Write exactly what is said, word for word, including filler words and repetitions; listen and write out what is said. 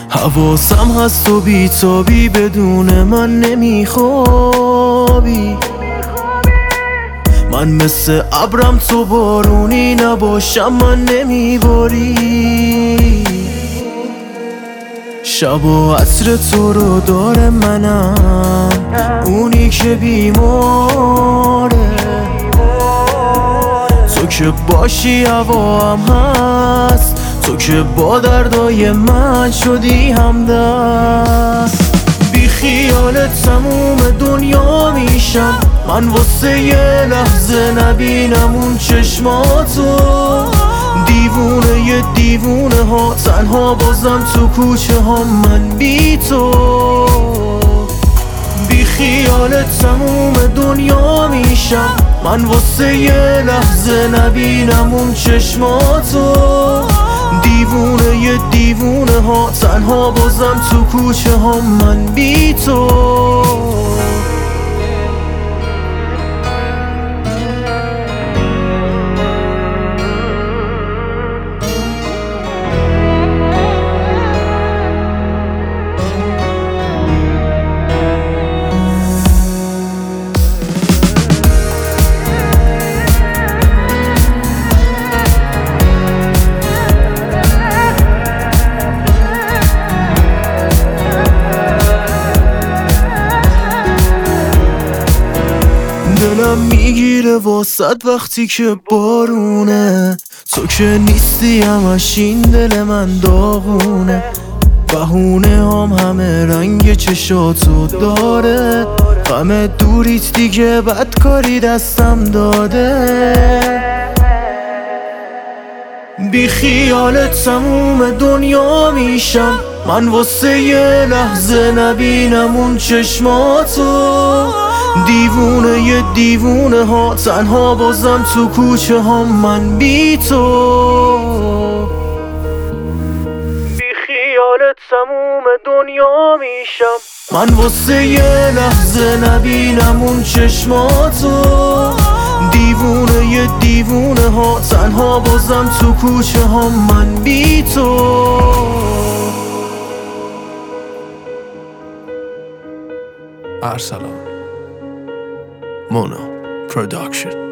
حواسم هست و بیتابی، بدون من نمیخوابی. من مثل ابرم تو بارونی نباشم من نمیباری. شب و عصر تو رو داره منم، اونی که بیماره. تو که باشی هوام هست، تو که با دردای من شدی همدست. بی خیالت تموم دنیا میشم من، واسه یه لحظه نبینم اون چشماتو. دیوونه یه دیوونه ها تنها بازم تو کوچه ها من بی تو. بی خیالت تموم دنیا میشم من، واسه یه لحظه نبینم اون چشماتو. دیوونه یه دیوونه ها تنها بازم تو کوچه ها من بی تو. دلم میگیره واسد وقتی که بارونه. تو که نیستی همش این دل من داغونه. بهونه هم همه رنگ چشاتو داره. غم دوریت دیگه بدکاری دستم داده. بی خیالت تموم دنیا میشم من، واسه یه لحظه نبینم اون چشماتو. دیوونه یه دیوونه ها تنها بازم تو کوچه ها من بی تو. بی خیالت تموم دنیا میشم من، واسه یه لحظه نبینم اون چشماتو. دیوونه یه دیوونه ها تنها بازم تو کوچه ها من بی تو. ارسلان مونا پروداکشن.